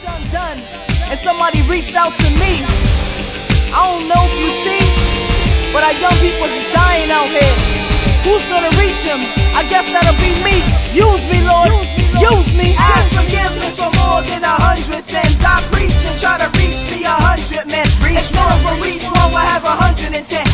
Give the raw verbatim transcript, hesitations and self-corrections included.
undone, and somebody reached out to me. I don't know if you see, but our young people is dying out here. Who's gonna reach him? I guess that'll be me. Use me, Lord. Use me. Ask forgiveness for more than a hundred sins. I preach and try to reach me a hundred men. Instead of a reach one will have a hundred and ten.